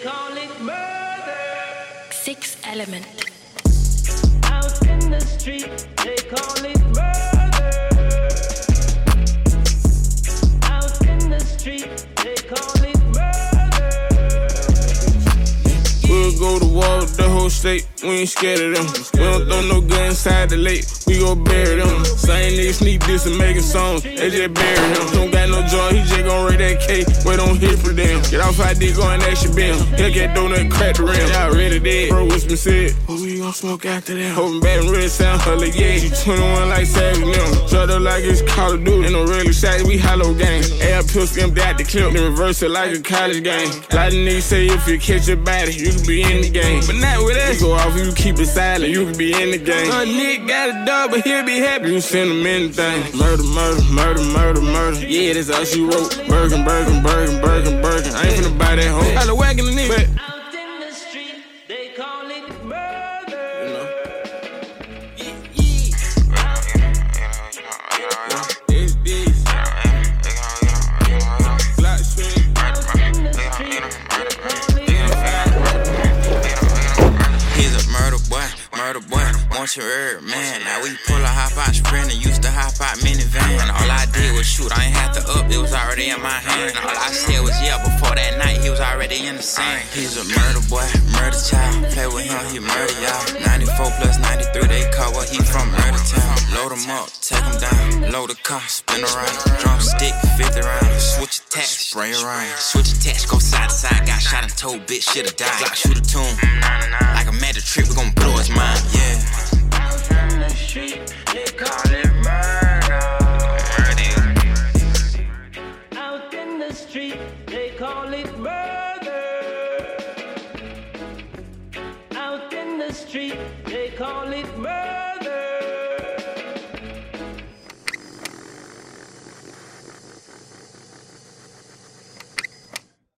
call it murder. Six Element. Out in the street, they call it murder. Out in the street, they call it murder. We'll go to war with the whole state, we ain't scared of them. We don't throw no gun inside the lake, we gon' bury them. Same niggas sneak this and making songs, they just bury him. Don't got no joy, he just gon' rake that cake, wait on hit for them. Get off ID, go and action beam. He'll get donut, crack the rim. Y'all ready dead, bro, what's been said? Who we gon' smoke after them? Hoping bad and red sound, her like yeah. She 21 like Savage now. Shut up like it's Call of Duty. Ain't no regular shots, we hollow gang. Air pills empty out the clip, then reverse it like a college game. Like the niggas say, if you catch your body, you can be in the game. But not with us, go off, you keep it silent, you can be in the game. Nigga got a dog, but he'll be happy. You send him anything. Murder, murder, murder, murder, murder. Yeah, that's all she wrote. Bergen, Bergen, Bergen, Bergen, Bergen. I ain't finna buy that hoe. I was whacking the nigga. Out in the street, they call it murder. You know. It's this. Black swing. He's a murder boy, want your herb, man. Now we pull a hop out sprint and used to hop out minivan. All I did was shoot, I ain't had to up, it was already in my hand. All I said was yeah, before that night, he was already in the sand. He's a murder boy, murder child. Play with him, he murder y'all. 94 plus 93, they call what he from Murder Town. Load him up, take him down, load the car, spin around. Drumstick, 50 round, switch attach, spray around. Switch attach, go side to side, got shot and told, bitch, should've died. Glock shoot a tune, like a magic trick, we gon' blow his mind, yeah. Out in the street, they call it murder. Out in the street, they call it murder. Out in the street, they call it murder.